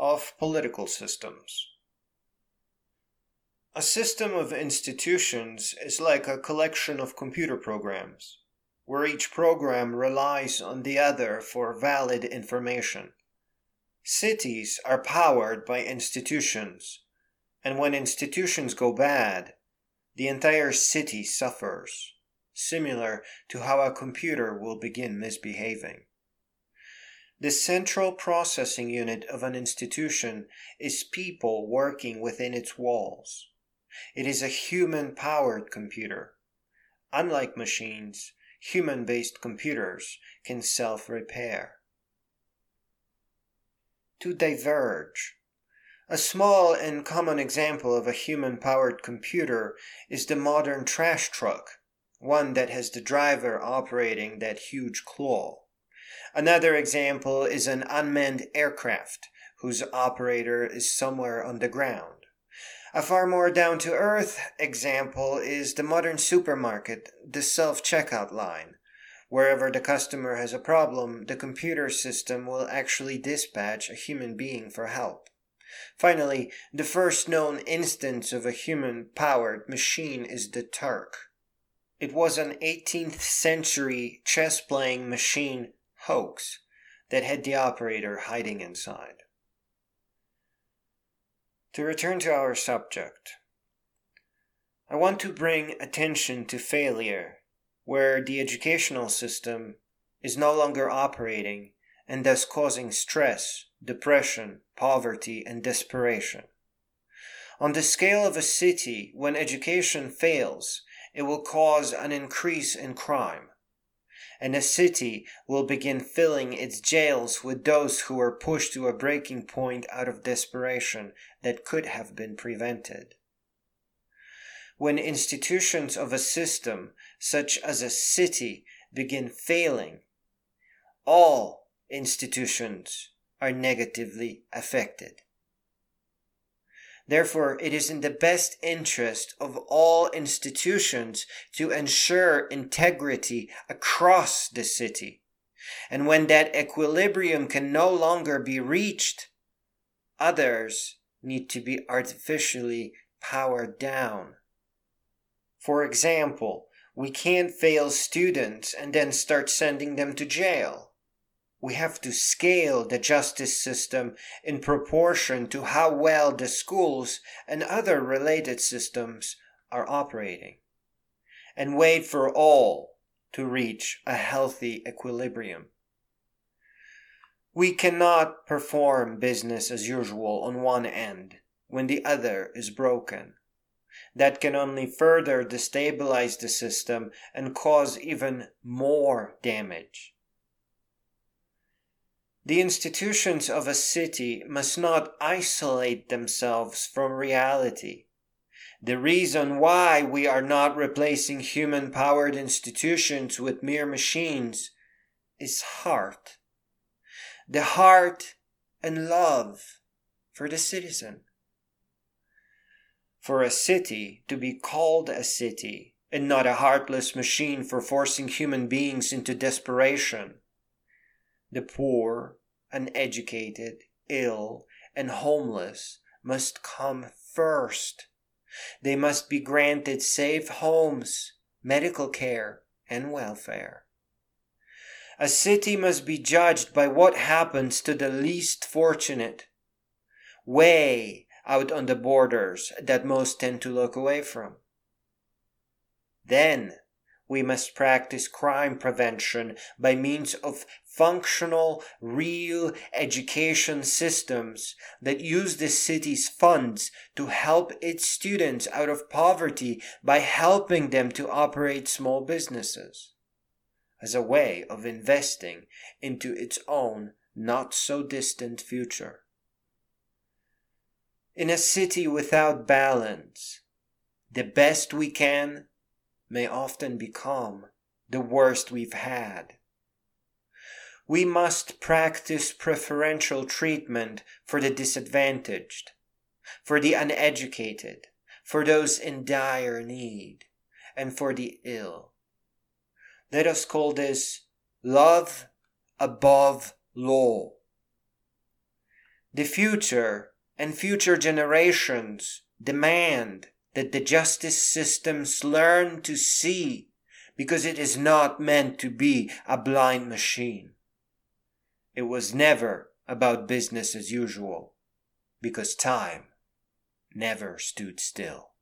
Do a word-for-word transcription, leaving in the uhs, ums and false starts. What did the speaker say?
of political systems. A system of institutions is like a collection of computer programs, where each program relies on the other for valid information. Cities are powered by institutions, and when institutions go bad, the entire city suffers, similar to how a computer will begin misbehaving. The central processing unit of an institution is people working within its walls. It is a human-powered computer. Unlike machines, human-based computers can self-repair. To diverge. A small and common example of a human-powered computer is the modern trash truck, one that has the driver operating that huge claw. Another example is an unmanned aircraft, whose operator is somewhere on the ground. A far more down-to-earth example is the modern supermarket, the self-checkout line. Wherever the customer has a problem, the computer system will actually dispatch a human being for help. Finally, the first known instance of a human-powered machine is the Turk. It was an eighteenth century chess-playing machine hoax that had the operator hiding inside. To return to our subject, I want to bring attention to failure, where the educational system is no longer operating and thus causing stress, depression, poverty, and desperation. On the scale of a city, when education fails, it will cause an increase in crime, and a city will begin filling its jails with those who are pushed to a breaking point out of desperation that could have been prevented. When institutions of a system, such as a city, begin failing, all institutions are negatively affected. Therefore, it is in the best interest of all institutions to ensure integrity across the city. And when that equilibrium can no longer be reached, others need to be artificially powered down. For example, we can't fail students and then start sending them to jail. We have to scale the justice system in proportion to how well the schools and other related systems are operating, and wait for all to reach a healthy equilibrium. We cannot perform business as usual on one end when the other is broken. That can only further destabilize the system and cause even more damage. The institutions of a city must not isolate themselves from reality. The reason why we are not replacing human-powered institutions with mere machines is heart. The heart and love for the citizen. For a city to be called a city and not a heartless machine for forcing human beings into desperation, the poor, uneducated, ill, and homeless must come first. They must be granted safe homes, medical care, and welfare. A city must be judged by what happens to the least fortunate, way out on the borders that most tend to look away from. Then, we must practice crime prevention by means of functional, real education systems that use the city's funds to help its students out of poverty by helping them to operate small businesses, as a way of investing into its own not-so-distant future. In a city without balance, the best we can may often become the worst we've had. We must practice preferential treatment for the disadvantaged, for the uneducated, for those in dire need, and for the ill. Let us call this love above law. The future and future generations demand that the justice systems learn to see, because it is not meant to be a blind machine. It was never about business as usual, because time never stood still.